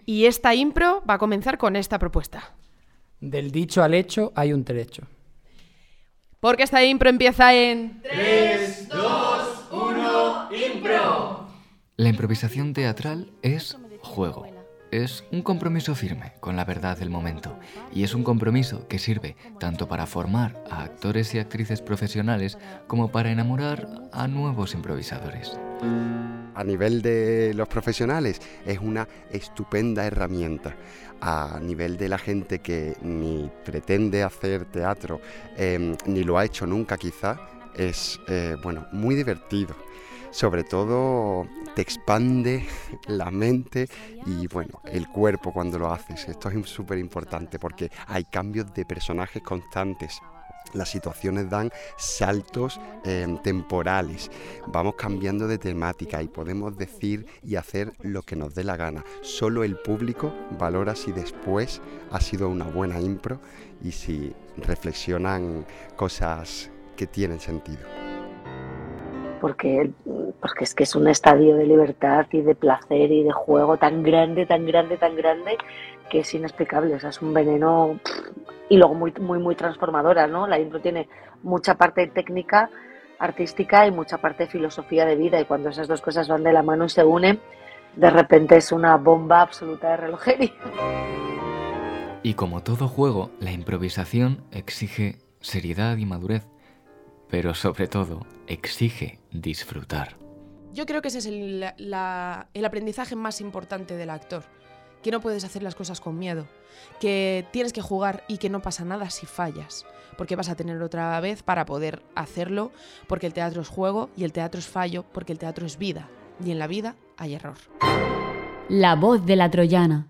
Y esta impro va a comenzar con esta propuesta. Del dicho al hecho hay un trecho. Porque esta impro empieza en... 3, 2, 1, impro. La improvisación teatral es juego. Es un compromiso firme con la verdad del momento y es un compromiso que sirve tanto para formar a actores y actrices profesionales como para enamorar a nuevos improvisadores. A nivel de los profesionales es una estupenda herramienta. A nivel de la gente que ni pretende hacer teatro ni lo ha hecho nunca quizá, es muy divertido. Sobre todo te expande la mente y el cuerpo cuando lo haces. Esto es súper importante porque hay cambios de personajes constantes. Las situaciones dan saltos temporales, vamos cambiando de temática y podemos decir y hacer lo que nos dé la gana. Solo el público valora si después ha sido una buena impro y si reflexionan cosas que tienen sentido. Porque es que es un estadio de libertad y de placer y de juego tan grande, que es inexplicable. O sea, es un veneno y luego muy transformadora, ¿no? La impro tiene mucha parte técnica, artística y mucha parte de filosofía de vida, y cuando esas dos cosas van de la mano y se unen, de repente es una bomba absoluta de relojería. Y como todo juego, la improvisación exige seriedad y madurez, pero sobre todo exige disfrutar. Yo creo que ese es el aprendizaje más importante del actor, que no puedes hacer las cosas con miedo, que tienes que jugar y que no pasa nada si fallas, porque vas a tener otra vez para poder hacerlo, porque el teatro es juego y el teatro es fallo, porque el teatro es vida, y en la vida hay error. La voz de la troyana.